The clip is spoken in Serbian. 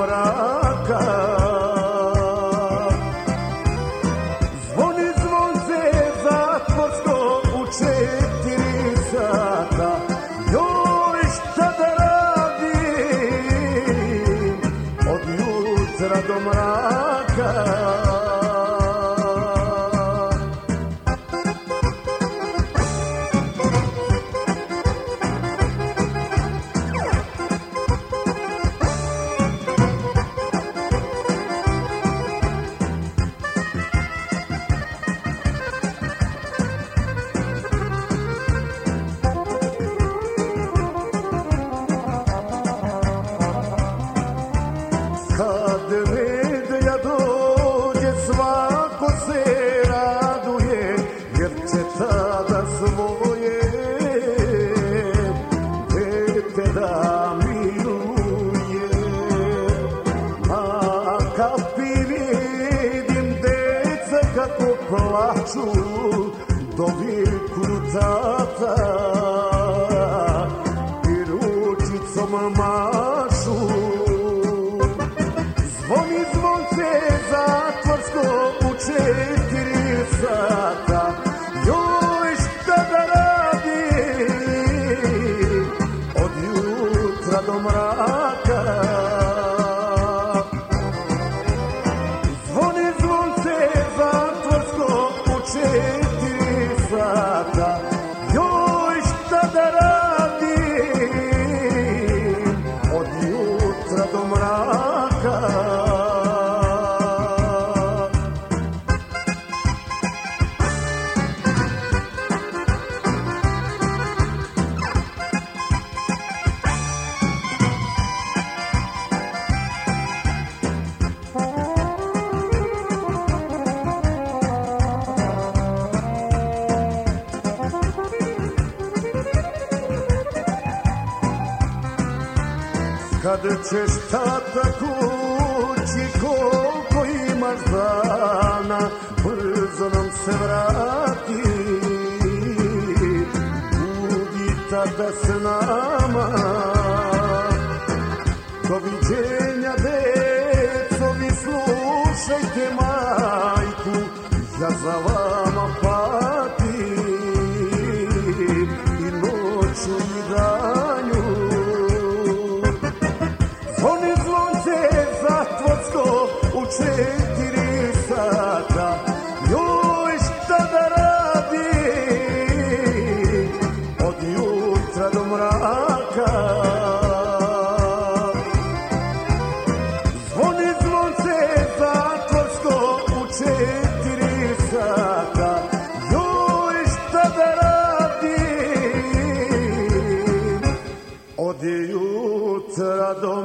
mraka. Zvoni zvonce zatvorsko u 4 sata. Joj, šta da radim od jutra do mraka. Kad nedelja dođe svako se raduje, jer će tada svoje dete da miluje. Na kapi vidim deca kako plaču, doviku tata i ručicom mašu. Zvoni zvonce zatvorsko u 4 sata. Joj, šta da radim od jutra do mraka. Zvoni zvonce zatvorsko u 4 sata. Joj, šta da radim od jutra do mraka. Kad ćeš tata kući, koliko imaš dana, brzo nam se vrati. Budi tada s nama. Doviđenja deco, vi slušajte majku, ja za vama patim i noću i danju. Zvoni zvonce zatvorsko u 4 sata. Joj, šta da radim od jutra do mraka. Zvoni zvonce zatvorsko u 4